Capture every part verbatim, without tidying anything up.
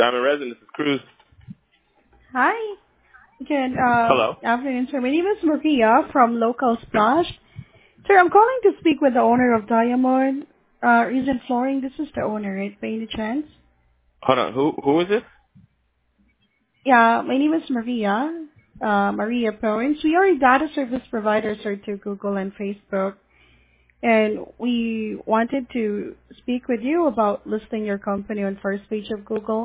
Diamond Resin, this is Cruz. Hi. Good uh, Hello. afternoon, sir. My name is Maria from Local Splash. Sir, I'm calling to speak with the owner of Diamond uh, Reason Flooring. This is the owner, right, by any chance? Hold on. Who who is this? Yeah, my name is Maria, uh, Maria Powens. We are a data service provider, sir, to Google and Facebook. And we wanted to speak with you about listing your company on first page of Google.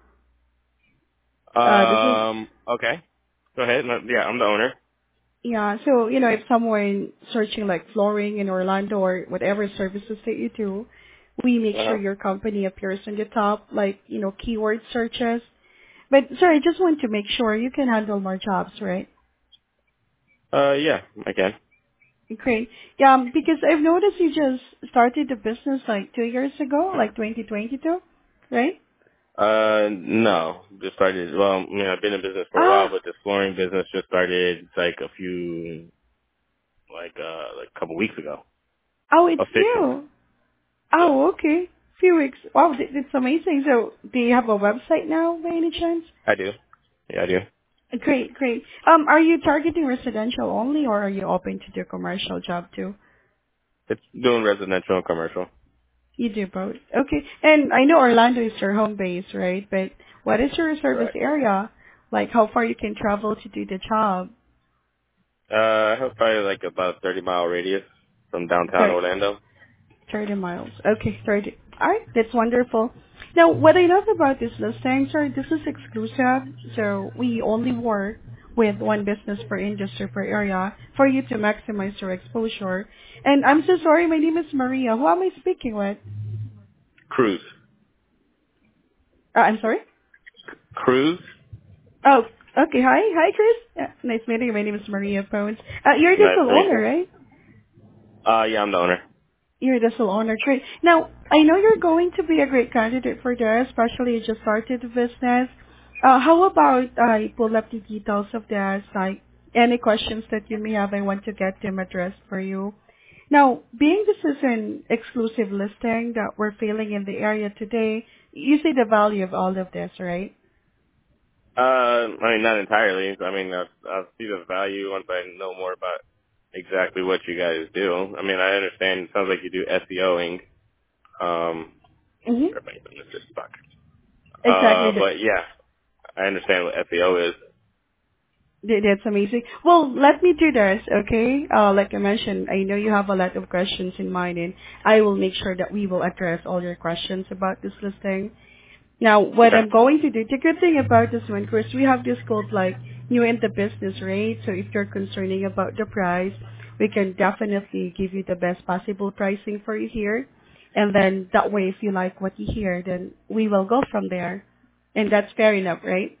Uh, this is Um. Okay. Go ahead. No, yeah, I'm the owner. Yeah, so, you know, if someone searching like flooring in Orlando or whatever services that you do, we make Uh sure your company appears on the top, like, you know, keyword searches. But, sorry, I just want to make sure you can handle more jobs, right? huh. Uh. Yeah, I can. Great. Yeah, um, because I've noticed you just started the business like two years ago, like twenty twenty-two, right? Uh. No. Just started. Well, I mean, I've been in business for a while, Ah, but this flooring business just started like a few, like uh, like a couple weeks ago, oh, it's officially. new. Yeah. Oh, okay. Few weeks. Wow, that- that's amazing. So, do you have a website now, by any chance? I do. Yeah, I do. Great, great. Um, are you targeting residential only, or are you open to do commercial job too? It's doing residential and commercial. You do both. Okay. And I know Orlando is your home base, right? But what is your service Correct. area? Like how far you can travel to do the job? Uh, I have probably like about a thirty mile radius from downtown Thir- Orlando. thirty miles. Okay, thirty. Alright, that's wonderful. Now, what I love about this listing, sir, this is exclusive, so we only work with one business per industry per area for you to maximize your exposure. And I'm so sorry, my name is Maria. Who am I speaking with? Cruise. Uh, I'm sorry? Cruise. Oh, okay. Hi. Hi, Chris. Yeah, nice meeting you. My name is Maria Phones. Uh, you're the Nice sole to meet owner, you. right? Uh, yeah, I'm the owner. You're the sole owner. Great. Now, I know you're going to be a great candidate for this, especially you just started the business. Uh, how about I pull up the details of this, like any questions that you may have, I want to get them addressed for you. Now, being this is an exclusive listing that we're filling in the area today, you see the value of all of this, right? Uh, I mean, not entirely. I mean, I'll, I'll see the value once I know more about exactly what you guys do. I mean, I understand. It sounds like you do SEOing. Um, Mm-hmm. everybody's in this spot. Exactly. Uh, but yeah, I understand what S E O is. Th- That's amazing. Well, let me do this, okay? Uh, like I mentioned, I know you have a lot of questions in mind, and I will make sure that we will address all your questions about this listing. Now, what Okay. I'm going to do, the good thing about this one, Chris, we have this called like new in the business rate. So if you're concerning about the price, we can definitely give you the best possible pricing for you here. And then that way, if you like what you hear, then we will go from there. And that's fair enough, right?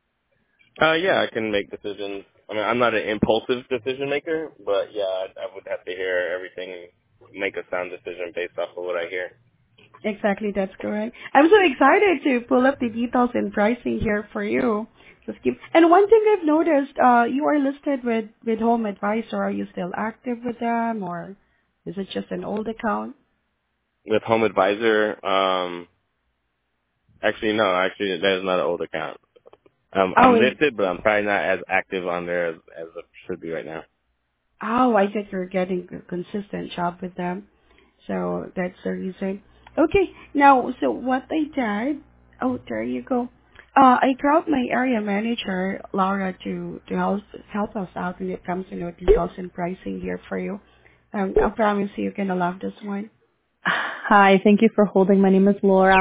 Uh, yeah, I can make decisions. I mean, I'm not an impulsive decision maker, but yeah, I, I would have to hear everything and make a sound decision based off of what I hear. Exactly, that's correct. I'm so excited to pull up the details and pricing here for you. Just keep, and one thing I've noticed, uh, you are listed with, with Home Advisor. Are you still active with them, or is it just an old account? With Home Advisor, um, actually, no, actually, that is not an old account. Um, Oh, I'm is, listed, but I'm probably not as active on there as, as I should be right now. oh, I think you're getting a consistent job with them. So that's the reason. Okay, now, so what I did, oh, there you go. Uh, I grabbed my area manager, Laura, to, to help, help us out when it comes to you know, details and pricing here for you. Um, I promise you, you're gonna love this one. Hi, thank you for holding. My name is Laura.